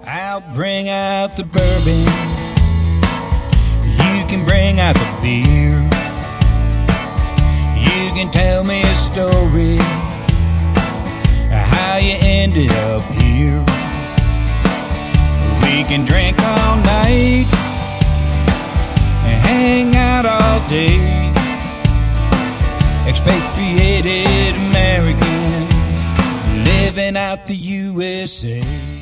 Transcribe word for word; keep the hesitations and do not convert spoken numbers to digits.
I'll bring out the bourbon, you can bring out the beer. You can tell me a story, how you ended up here. We can drink all night and hang out all day. Expatriated Americans living out the U S A.